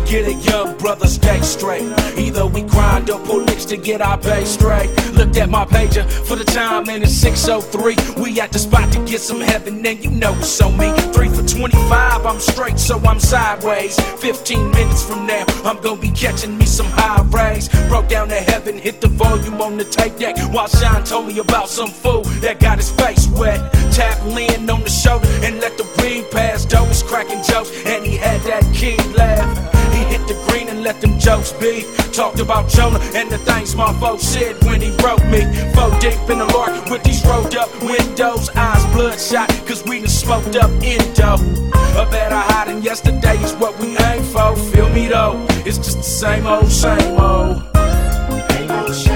get it, young brothers, stay straight. Either we grind or pull licks to get our pay straight. Looked at my pager for the time and it's 6:03. We at the spot to get some heaven and you know it's on me. 3 for 25, I'm straight so I'm sideways. 15 minutes from now, I'm gonna be catching me some high rays. Broke down to heaven, hit the volume on the tape deck while Sean told me about some fool that got his face wet. Tap Lynn on the shoulder and let the weed pass. Doe was cracking jokes and he had that key laugh. He hit the green and let them jokes be. Talked about Jonah and the things my folks said when he wrote me. 4 deep in the Lord with these rolled up windows. Eyes bloodshot cause we done smoked up endo. A better high than yesterday is what we aim for. Feel me though, it's just the same old, same old. Ain't no shame.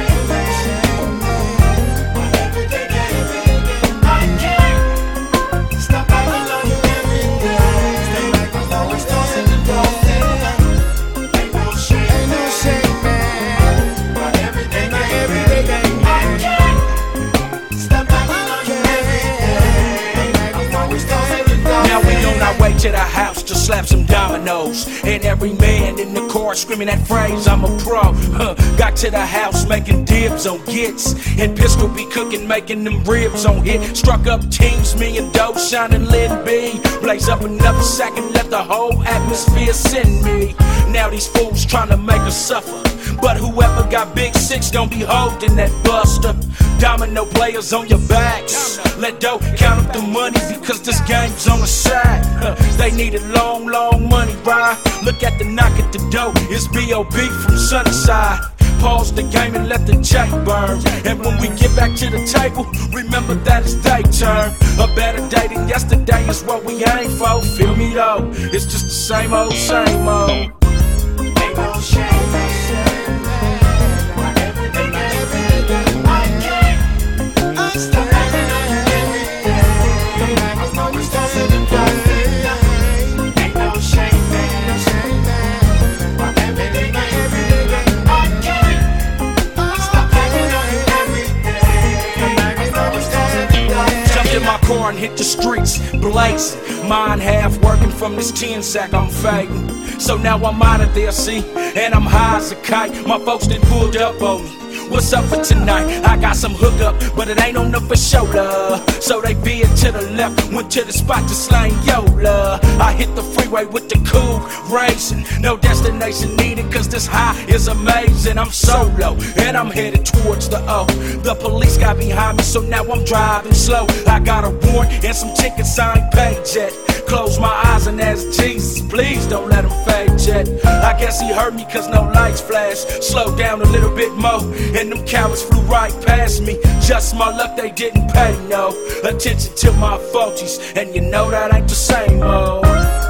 To the house to slap some dominoes, and every man in the car screaming that phrase, I'm a pro. Got to the house making dibs on gits, and Pistol be cooking, making them ribs on hit. Struck up teams, me and Doe, shining Lynn B. Blaze up another sack and let the whole atmosphere send me. Now these fools trying to make us suffer, but whoever got big six gon' be holding that buster. Domino players on your backs, let Doe count up the money because this game's on the side. They needed long, long money, right? Look at the knock at the door, it's B.O.B. from Sunnyside. Pause the game and let the J burn. And when we get back to the table, remember that it's day turn. A better day than yesterday is what we aim for. Feel me though, it's just the same old, same old. Ain't no shame. Car and hit the streets blazing. Mind half working from this 10 sack I'm fading. So now I'm out of there, see, and I'm high as a kite. My folks done pulled up on me. What's up for tonight? I got some hookup, but it ain't on the for shoulder. So they veered to the left, went to the spot to slang Yola. I hit the freeway with the cool racing. No destination needed cause this high is amazing. I'm solo and I'm headed towards the O. The police got behind me so now I'm driving slow. I got a warrant and some tickets I ain't paid yet. Close my eyes and ask Jesus, please don't let him fade yet. I guess he heard me cause no lights flashed. Slowed down a little bit more and them cowards flew right past me. Just my luck they didn't pay no attention to my faulties. And you know that ain't the same old.